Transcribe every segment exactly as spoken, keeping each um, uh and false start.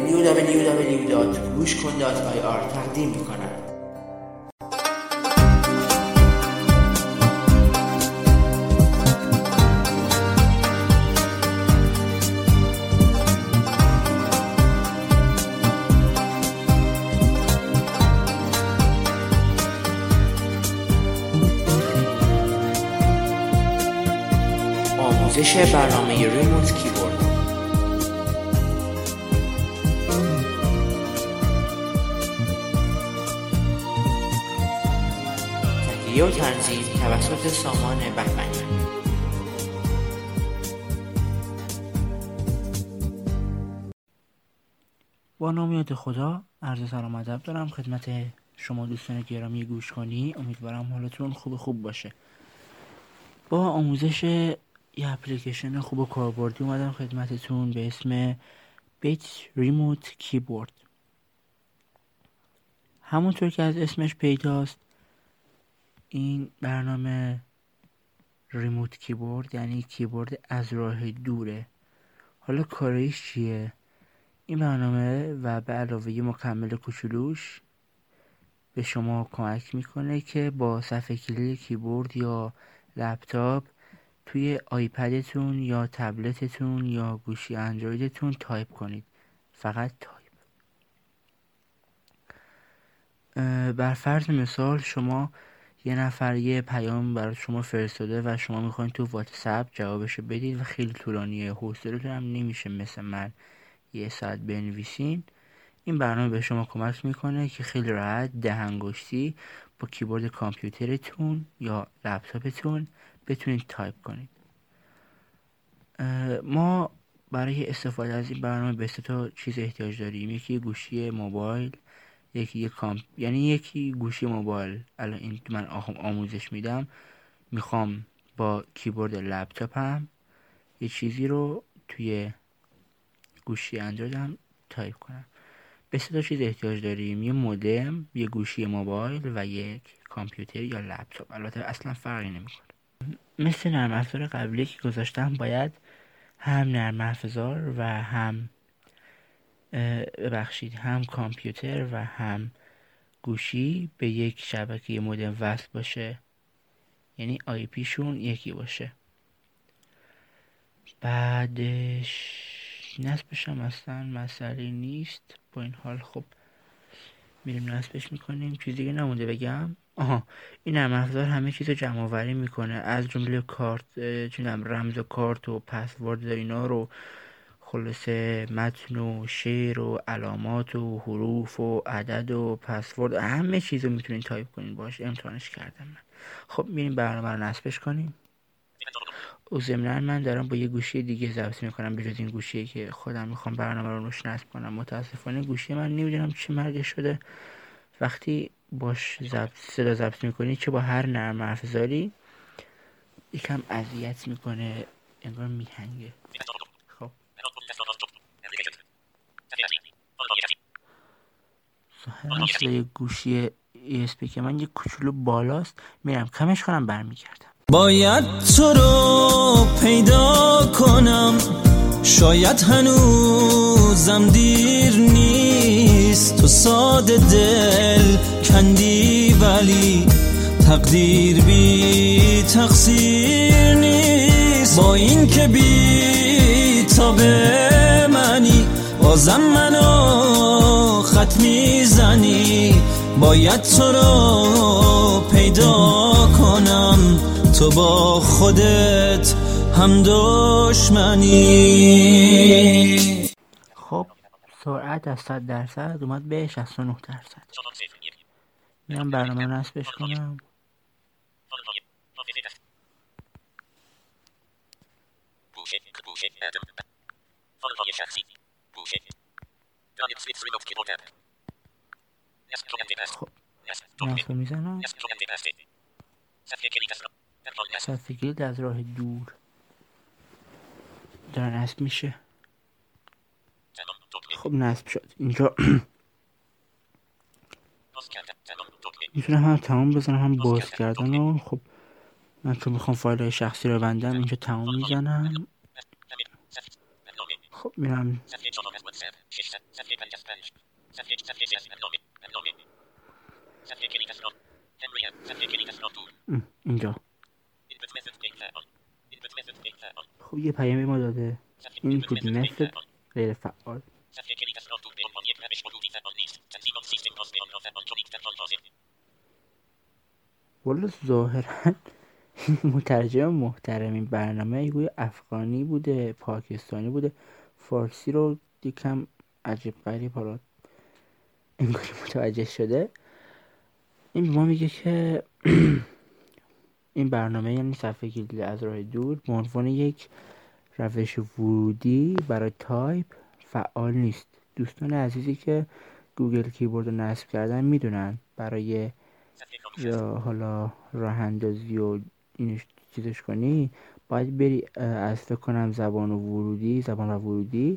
دبلیو دبلیو دبلیو دات گوش کن دات آی آر تقدیم می‌کند. آموزش برنامه ریموت کیبورد. تهیه و تنظیم توسط سامان بهمنی. با نامیت خدا عرض سلام ادب دارم خدمت شما دوستان گرامی گوش کنی. امیدوارم حالتون خوب خوب باشه. با آموزش یه اپلیکیشن خوب و کاربردی اومدم خدمتتون به اسم بیت ریموت کیبورد. همونطور که از اسمش پیداست این برنامه ریموت کیبورد یعنی کیبورد از راه دوره. حالا کارش چیه؟ این برنامه و به علاوه یه مکمل کوچولوش به شما کمک میکنه که با صفحه کلید کیبورد یا لپتاپ توی آیپدتون یا تبلتتون یا گوشی اندرویدتون تایپ کنید. فقط تایپ. بر فرض مثال شما یه نفر یه پیام برای شما فرستاده و شما میخواین تو واتساپ جوابشو بدید و خیلی طولانیه، حوصله‌تون هم نمیشه مثل من یه ساعت بنویسین. این برنامه به شما کمک میکنه که خیلی راحت ده انگشتی با کیبورد کامپیوترتون یا لپتاپتون بتونید تایپ کنید. ما برای استفاده از این برنامه به سه تا چیز احتیاج داریم. یکی گوشی موبایل، یکی کامپ یعنی یکی گوشی موبایل. الان این من آموزش میدم، میخوام با کیبورد لپتاپم یه چیزی رو توی گوشی اندرویدم تایپ کنم. به سه تا چیز احتیاج داریم: یه مودم، یه گوشی موبایل و یک کامپیوتر یا لپتاپ. البته اصلا فرقی نمیکنه. مثل نرم افزار قبلی که گذاشتم باید هم نرم افزار و هم ببخشید هم کامپیوتر و هم گوشی به یک شبکه مودم وصل باشه، یعنی آی پی شون یکی باشه. بعدش نصبش هم اصلا مسئله نیست. با این حال خب میریم نصبش میکنیم. چیزی دیگه نمونده بگم. آها، این نرم افزار همه چیزو جمع آوری میکنه، از جمله کارت چونم رمز و کارت و پسورد و اینا رو، خلاصه متن و شعر و علامات و حروف و عدد و پسورد، همه چیزو میتونین تایپ کنین باش. امتحانش کردم من. خب میریم برنامه رو نصبش کنیم. و ضمناً من دارم با یه گوشی دیگه ضبط میکنم به جز این گوشی که خودم میخوام برنامه رو روش نصب کنم. متاسفانه گوشی من نمیدونم چه مرگش شده، وقتی باش ضبط صدا ضبط میکنی چه با هر نرم افزاری یکم اذیت میکنه، انگار میهنگه. خب ظاهرا صدای گوشی اسپی که من یه کوچولو بالاست، میرم کمش کنم برمیگردم. باید تو رو پیدا کنم، شاید هنوزم دیر نیست. تو ساده دل کندی ولی تقدیر بی تقصیر نیست. با این که بی تابه منی بازم منو خط میزنی. باید تو رو پیدا کنم، تو با خودت هم دشمنی. خب سرعت از صد درصد اومد به شصت و نه درصد. میام برنامه رو نصبش کنم. خب نصب میزنم. صفحه کلید از راه دور داره نصب میشه. خب نصب شد. اینجا میتونم هم تمام بزنم هم باز کردن و خب من چون میخوام فایل های شخصی رو بندم اینجا تمام میزنم. خب میرم اینجا خب یه پیامی ما داده این بود مثل غیر فعال. والا ظاهرا مترجم محترم این برنامه یه افغانی بوده، پاکستانی بوده، فارسی رو یکم عجیب غریب حالا انگاری متوجه شده. این به ما میگه که این برنامه یعنی صفحه کلیدی از راه دور به عنوان یک روش ورودی برای تایپ فعال نیست. دوستان عزیزی که گوگل کیبورد رو نصب کردن میدونن برای یا حالا راه اندازی و اینش چیزش کنی باید بری از فکر کنم زبان و ورودی زبان و ورودی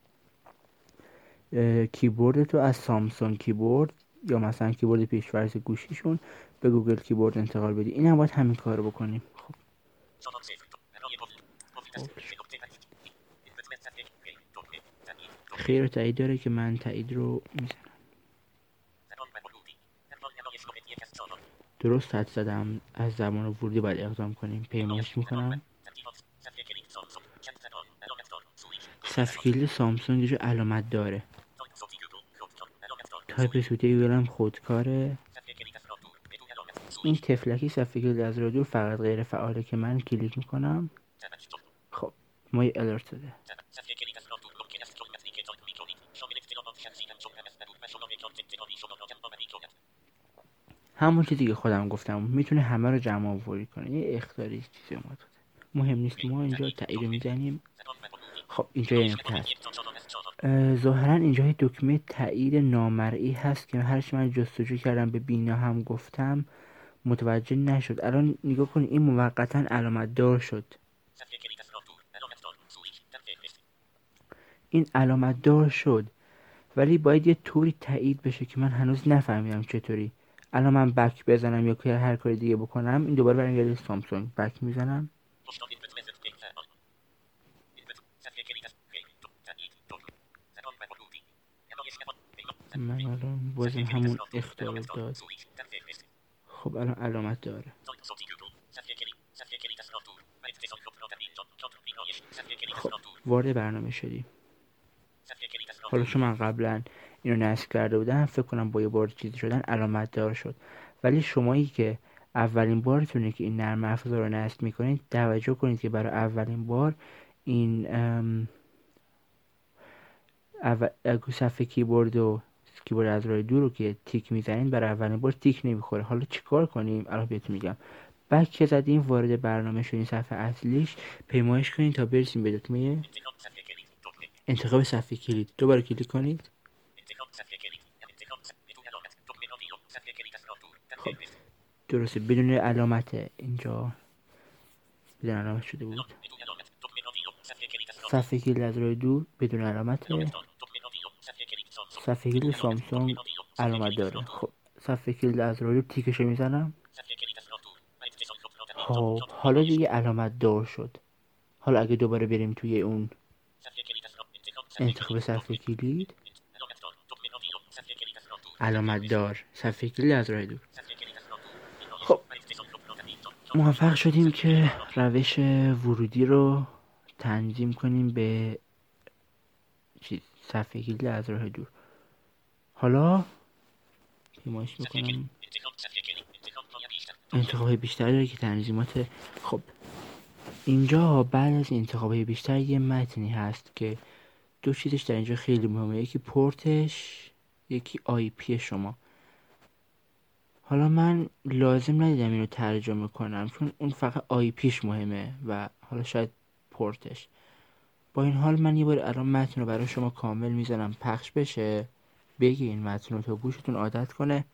کیبورد تو از سامسونگ کیبورد یا مثلا کیبورد پیش‌فرض گوشیشون به گوگل کیبورد انتقال بدی. این هم باید همین کار رو بکنیم. خب خیر و تایید داره که من تایید رو میزنم. درست حد زدم. از زبان ورودی باید اقدام کنیم. پیمایش میکنم. صفحه کلید سامسونگ اینجا علامت داره. تایپ صوتی گوگل هم خودکاره. این تفلکی صفحه کلید از راه دور فقط غیر فعاله که من کلیک میکنم. خب ما یه الرت داده. همون چیزی که خودم گفتم میتونه همه رو جمع آوری کنه. یه اخطاری چیزی اومد. مهم نیست. ما اینجا تایید رو میزنیم. خب اینجا یه نکته هست. ظاهرا اینجا یه دکمه تایید نامرئی هست که هرچی من جستجو کردم به بینا هم گفتم متوجه نشد. الان نگاه کنید این موقتا علامت دار شد. این علامت دار شد ولی باید یه طوری تایید بشه که من هنوز نفهمیدم چطوری. الان من بک بزنم یا هر کاری دیگه بکنم این دوباره برمیگرده سامسونگ. بک میزنم. من الان بازم همون اختیار داد. خب الان علامت داره. خب وارد برنامه شدیم. حالا چون من قبلا اینو نصب کرده بودم فکر کنم با یه بار چیزی شدن علامت دار شد. ولی شمایی که اولین بارتونه که این نرم افزار رو نصب میکنید توجه کنید که برای اولین بار این اول صفحه کیبورد و کیبورد از راه دور رو که تیک میزنید برای اولین بار تیک نمیخوره. حالا چیکار کنیم؟ الان بهتون میگم. بعد که زدیم وارد برنامه شدیم صفحه اصلیش پیمایش کنید تا برسیم به دکمه انتخاب صفحه کلید. دوباره کلیک کنید. خب درسته بدون علامت اینجا بدون علامت شده بود. صفحه کلید از راه دور بدون علامت. صفحه کلید سامسونگ علامت داره. خب صفحه کلید از راه دور تیکشو میزنم. خب حالا دیگه علامت دار شد. حالا اگه دوباره بریم توی اون انتخاب صفحه کلید علامت دار صفحه کلید از راه دور. خب موفق شدیم که روش ورودی رو تنظیم کنیم به چیز صفحه کلید از راه دور. حالا پیمایش میکنم. انتخاب بیشتر داره که تنظیمات. خب اینجا بعد از انتخاب بیشتر یه متنی هست که دو چیزش در اینجا خیلی مهمه. یکی پورتش یکی آی پی شما. حالا من لازم ندیدم اینو ترجمه کنم چون اون فقط آی پیش مهمه و حالا شاید پورتش. با این حال من یه بار الان متن رو برای شما کامل میزنم پخش بشه. بگین متن رو تا گوشتون عادت کنه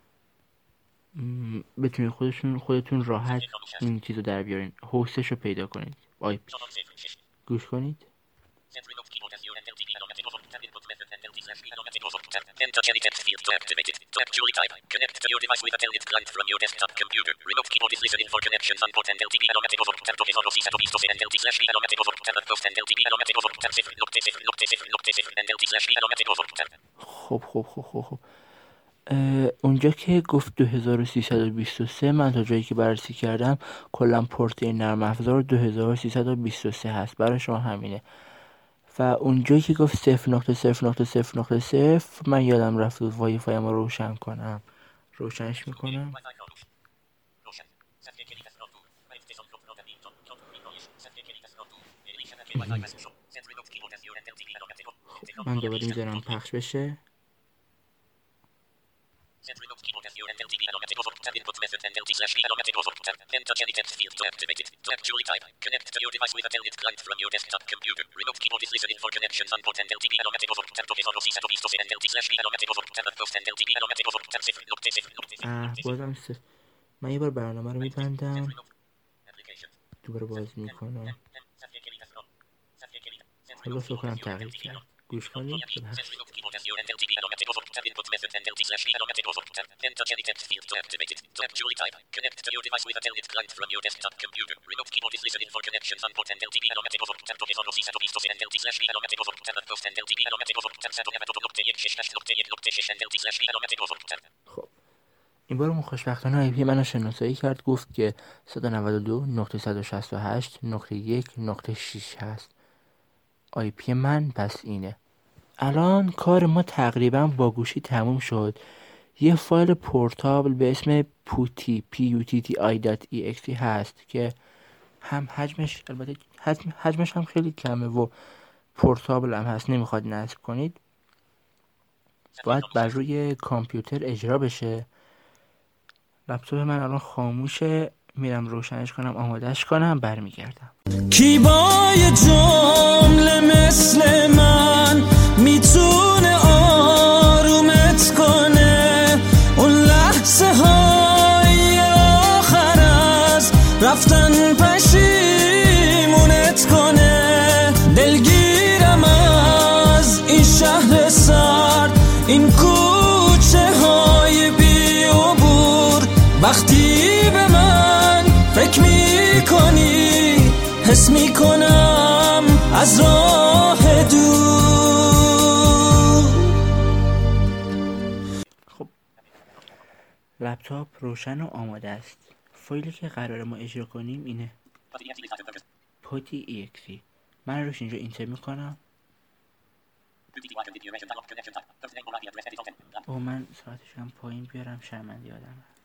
بتونید خودتون خودتون راحت این چیزو در بیارین. هوستش رو پیدا کنید. آی پی گوش کنید. Enter any text field to activate it. To actually type, connect to your device with a telnet client from your desktop computer. Remote keyboard is listening for connections on port and L T B anomatic over tanto de solo si sato visto and L T slash v anomatic over tan post and L T B anomatic over tan sifr nokte sifr nokte sifr nokte sifr and L T slash v anomatic over tan. خب خب خب خب خب اونجا که گفت دو هزار و سیصد و بیست و سه، من تا جایی که بررسی کردم کلا پورت این نرم افزار دو هزار و سیصد و بیست و سه هست. برای شما همینه. و اونجایی که گفت صفر نقطه صفر نقطه صفر نقطه صفر، من یادم رفت وای فای ما روشن کنم. روشنش میکنم. من دوباره میذارم پخش بشه. Input method and L T slash v anomatic over tan. Enter any text field to activate it. To actually type, connect to your device with a telnet client from your desktop computer. Remote keyboard is listening for connections on port and L T B anomatic over tanto de solo si sato visto and L T slash v anomatic over tan post and L T B anomatic over tan sifr nokte sifr nokte sifr. آه بازم صفر. من یه بار برنامه رو میبندم، دوباره باز میکنم. حالا فکر کنم تغییر کرد. گوش کنید. Input method and L T slash v anomatic over tan. Enter any text field to activate it. To actually type, connect to your device with a telnet client from your desktop computer. Remote keyboard is listening for connections on port and L T B anomatic over tanto de solo si sato visto and L T slash v anomatic over tan post and L T B anomatic over tan sato amato nokte یک شش نقطه یک نقطه شش and L T slash v anomatic over tan. خب این بار اون خوشبختانه آی پی منو شناسایی کرد، گفت که صد و نود و دو نقطه صد و شصت و هشت نقطه یک نقطه شش هست. آی پی من پس اینه. الان کار ما تقریبا با گوشی تموم شد. یه فایل پورتابل به اسم پوتی پی یو تی تی آی دات ای ایکس تی هست که هم حجمش البته حجم حجمش هم خیلی کمه و پورتابل هم هست، نمیخواد نصب کنید. باید بر روی کامپیوتر اجرا بشه. لپتاپ من الان خاموشه، میرم روشنش کنم، آمادهش کنم، برمیگردم. کی با یه جمله مثل من میتونه آرومت کنه؟ اون لحظه های آخر از رفتن پشیمونت کنه. دلگیرم از این شهر سرد، این کوچه های بی عبور. وقتی به من فکر میکنی حس میکنم از راه دور. خب لپتاپ روشن و آماده است. فایلی که قراره ما اجرا کنیم اینه، پوتی ای ایکس تی. من روش اینجا اینتر میکنم. او من ساعتش هم پایین بیارم، شرمنده آدم هست.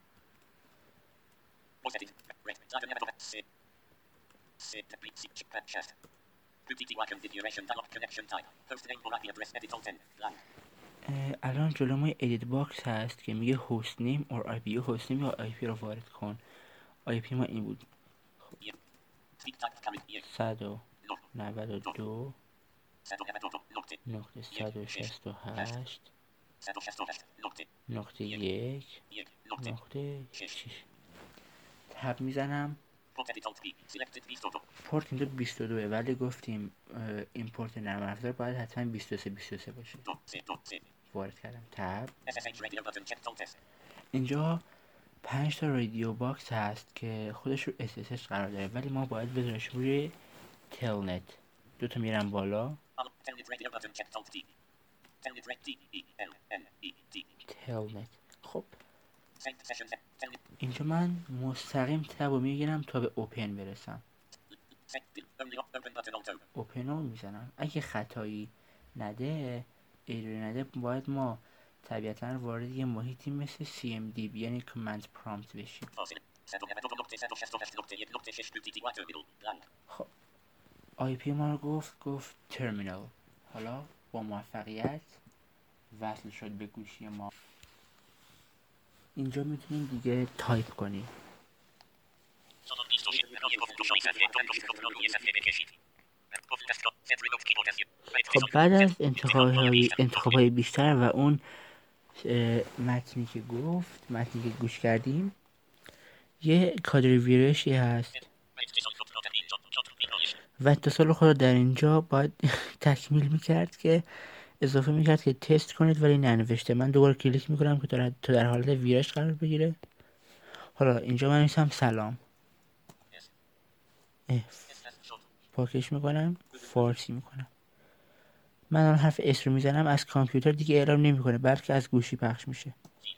الان جلو ما ادیت باکس هست که میگه هاست نیم اور آی پی. هاست نیم یا آی پی رو وارد کن. آی پی ما این بود، صد و نود و دو نقطه صد و شصت و هشت نقطه یک نقطه شش. تب میزنم. پورت اینجا بیست و دو، ولی گفتیم این پورت نرم افزار باید حتما بیست و سه بیست و سه باشه. وارد کردم. تب. اینجا پنج تا رادیو باکس هست که خودش رو اس اس اچ قرار داره، ولی ما باید بذاریمش روی تلنت. دو تا میرم بالا. تلنت. خب اینجا من مستقیم تب رو میگیرم تا به اوپن برسم. اوپن رو میزنم. اگه خطایی نده، ایرور نده، باید ما طبیعتا وارد یه محیطی مثل سی ام دی بی یعنی کامند پرامپت بشیم. خب آی پی ما رو گفت گفت ترمینال. حالا با موفقیت وصل شد به گوشی ما. اینجا میتونیم دیگه تایپ کنیم. خب بعد از انتخاب‌های انتخاب‌های بیشتر و اون متنی که گفت، متنی که گوش کردیم، یه کادر ویرشی هست و اتصال خود در اینجا باید تکمیل میکرد که اضافه میکرد که تست کنید ولی ننوشته. من دوباره کلیک میکنم که تا در حالت ویرایش قرار بگیره. حالا اینجا من نویسم سلام، اف پاکش میکنم، فارسی میکنم. من الان حرف اس رو میزنم، از کامپیوتر دیگه اعلام نمیکنه بلکه از گوشی پخش میشه.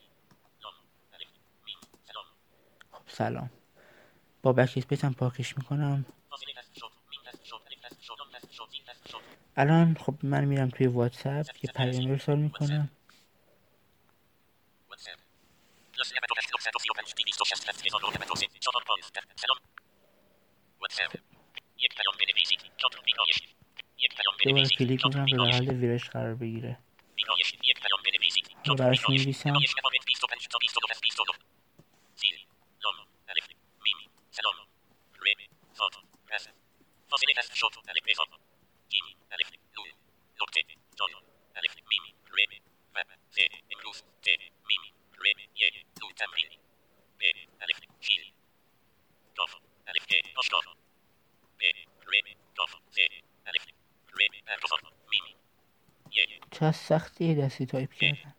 خب سلام. با بک اسپیس هم پاکش میکنم. الان خب من میرم توی واتساپ یه پیام ارسال میکنم. دوباره کلیک میکنم تا در حال ویرایش قرار بگیره. رو براش می‌نویسم. چه سختی دستی تایپ کردن.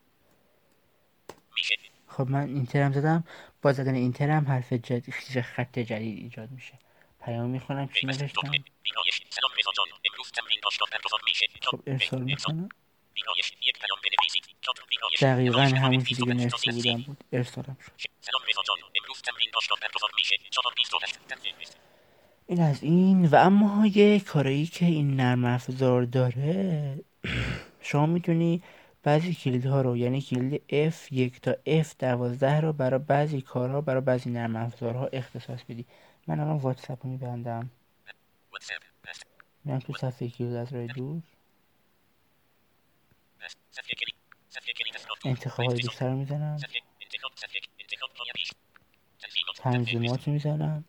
خب من اینترم زدم، با زدن اینترم حرف جدید خط جدید ایجاد میشه. پیام میخونم چی نوشتم. خب ارسال میکنم. دقیقا همون چیزی که نوشته بودم بود. ارسالم شد. این از این. و اما یه کاری که این نرم افزار داره، شما میتونی بعضی کلیدها رو، یعنی کلید اف یک تا اف دوازده رو برای بعضی کارها، برای بعضی نرم افزارها اختصاص بدی. من الان واتساپ رو میبندم، میرم تو صفحه کلید از راه دور، انتخابات بیشتر رو میزنم، تنظیمات رو میزنم.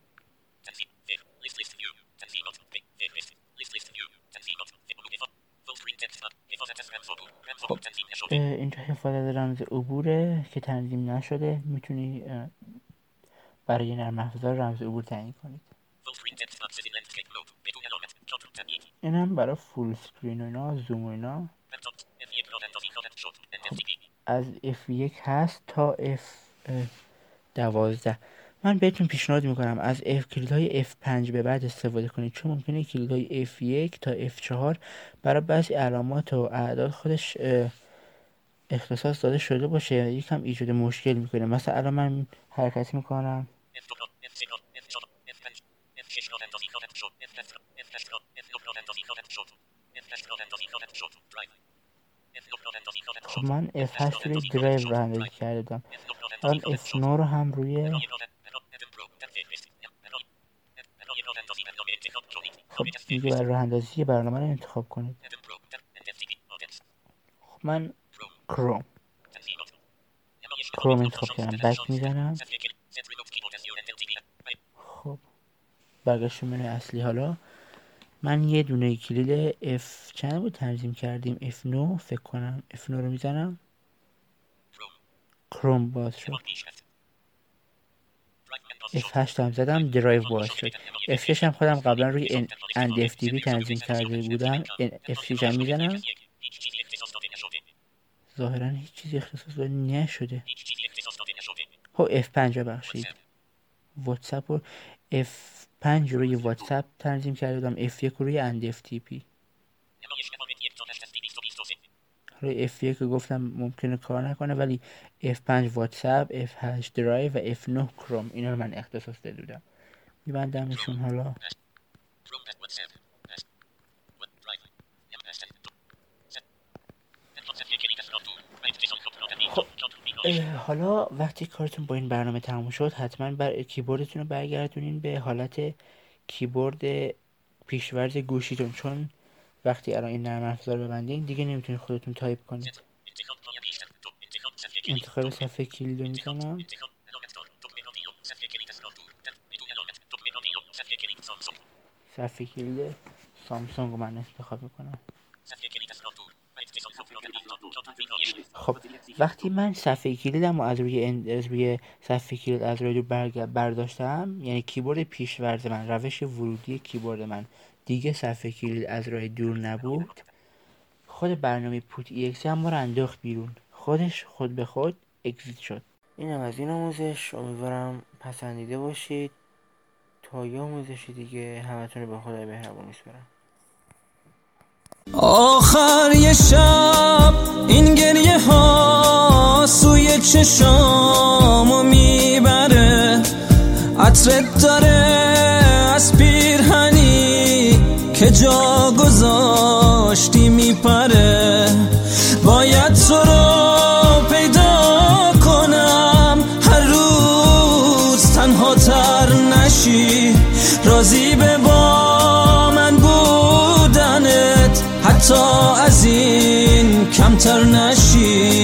خب اینجا حفاظت رمز عبوره که تنظیم نشده، میتونی برای نرم افزار رمز عبور تعیین کنید. اینم برای فول اسکرین و اینا، زوم و اینا. خب از اف یک هست تا اف دوازده. من بهتون پیشنهاد میکنم از اف کلیدهای اف پنج به بعد استفاده کنید، چون ممکنه کلیدهای اف یک تا اف چهار برای بعضی علامات و اعداد خودش اختصاص داده شده باشه، یکم ایجاد مشکل میکنه. مثلا الان من حرکت میکنم، خب من اف هشت روی درایو رو اندازی کردم، الان اف نه رو هم روی. خب دیگه برای راه اندازی برنامه رو انتخاب کنید. خب من کروم کروم انتخاب کردم، بک میزنم. خب برگشت منوی اصلی. حالا من یه دونه کلید اف چند بود تنظیم کردیم، اف نه فکر کنم، اف نه رو میزنم، کروم باز شد. اف هشت هم زدم، درایو باز شد. اف شش هم خودم قبلا روی اند اف دی بی تنظیم کرده بودم، اف شش هم میزنم. ظاهرا هیچ چیزی اختصاص داده نشده. خب اف پنج ببخشید، واتساپ رو اف پنج روی واتساپ تنظیم کرده بودم، اف یک روی اند اف تی پی. روی اف یک گفتم ممکنه کار نکنه، ولی اف پنج واتساپ، اف هشت درایو و اف نه کروم، اینا رو من اختصاص داده بودم. میبندمشون. حالا خب حالا وقتی کارتون با این برنامه تموم شد، حتما بر کیبوردتون رو برگردونین به حالت کیبورد پیشورز گوشیتون، چون وقتی الان این نرم افزار ببندین دیگه نمیتونید خودتون تایپ کنید. انتخاب صفحه کلید رو میزنم. صفحه کلید سامسونگ رو من انتخاب میکنم. خب وقتی من صفحه کلیدم از روی از روی صفحه کلید از روی برداشتم، یعنی کیبورد پیشورز من، روش ورودی کیبورد من دیگه صفحه کلید از راه دور نبود. خود برنامه پوت ای اکس هم ما رو انداخت بیرون، خودش خود به خود اگزیت شد. اینم از این آموزش، امیدوارم پسندیده باشید. تا یه آموزش دیگه همتون رو به خدای مهربون سپارم. آخر یه شب این گریه ها سوی چشامو میبره، عطرت داره از پیرهنی که جا گذاشتی میپره. باید تو رو پیدا کنم هر روز تنها تر نشی، راضی به با من بودنت حتی از این کمتر نشی.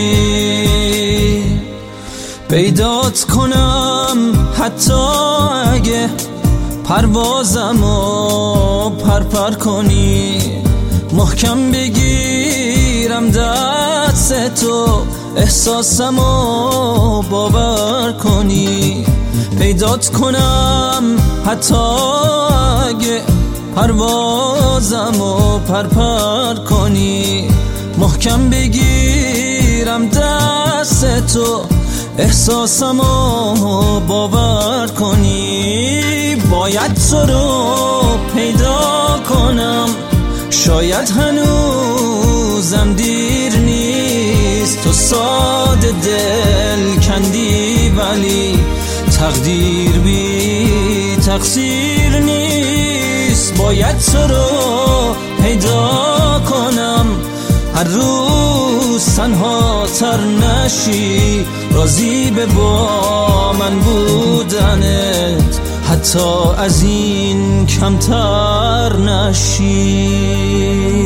پیدات کنم حتی اگه پروازمو پرپر کنی، محکم بگیرم دست تو احساسمو باور کنی. پیدات کنم حتی اگه پروازمو پرپر کنی، محکم بگیرم دست تو احساسمو باور کنی. باید تو رو پیدا کنم، شاید هنوزم دیر نیست. تو ساده دل کندی ولی تقدیر بی تقصیر نیست. باید تو رو پیدا کنم هر روز تنها تر نشی، راضی به با من بودنت حتی از این کمتر نشی.